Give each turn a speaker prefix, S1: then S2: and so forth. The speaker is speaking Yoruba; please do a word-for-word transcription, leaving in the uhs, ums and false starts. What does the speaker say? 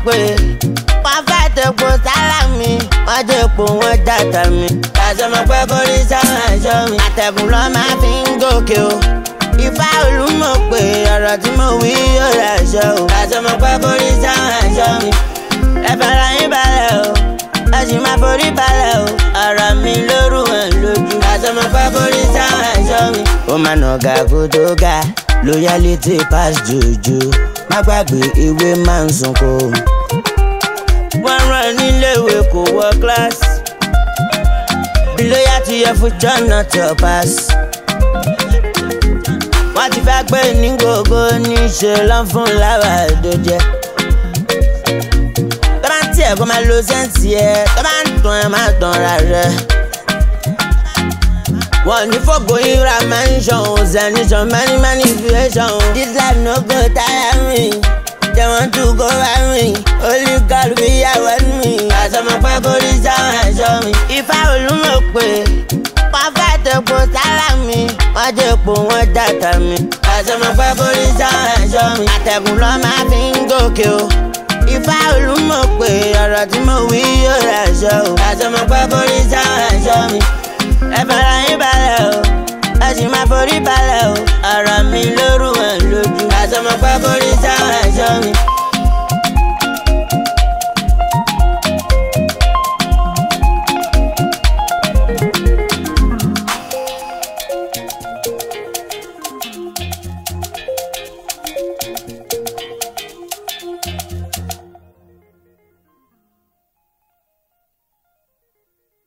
S1: pé wọ́n fẹ́ tẹ̀pọ̀ sára mi wọ́n dẹ̀pọ̀ wọ́n dàtà mi. Àṣọmọ pé kò rí sáwọn aṣọ mi àtẹ̀kùn lọ́ máa fi ń gòkè o. Ifá olúmọ̀ pé ọ̀rọ̀ tí mo wí yóò rà aṣọ o. Àṣọmọ pé kò rí sáwọn aṣọ mi ẹ fara yín balẹ̀ o ẹ sì máa forí balẹ̀ o. Ọ̀rọ̀ mi lóru wọn lójú àṣọmọ pé kò rí sáwọn aṣọ mi. Ó máa nà ọ̀gá kó tó ga loyalty pass jòjò má gbàgbé ìwé máa ń sunko. Wọ́n rán níléèwé kò wọ kíláàsì bí loyalty yẹ fún jọ́nà tó pass. Wọ́n ti fẹ́ gbé ní gbogbo níṣẹ́ lọ́n fún láwà tó jẹ́. Tó bá ń tiẹ̀ kó máa lo sẹ́ǹsì ẹ̀ tó bá ń tàn ẹ̀ máa tàn ra rẹ̀. Wọ́n ní fọ́gò ìra mansion zenison many manipulation. This life no go tire me, they want to go by me. Only God be here me. Àṣọmọ pé kò rí sáwọn aṣọ mi. Ifá olúmọ̀ pé wọ́n fẹ́ tẹ̀pọ̀ sára mi wọ́n dẹ̀pọ̀ wọ́n dàtà mi. Àṣọmọ pé kò rí sáwọn aṣọ mi àtẹ̀kùn lọ́ máa fi ń gòkè o. Ifá olúmọ̀ pé ọ̀rọ̀ tí mo wí yóò rà aṣọ o. Àṣọmọ pé kò rí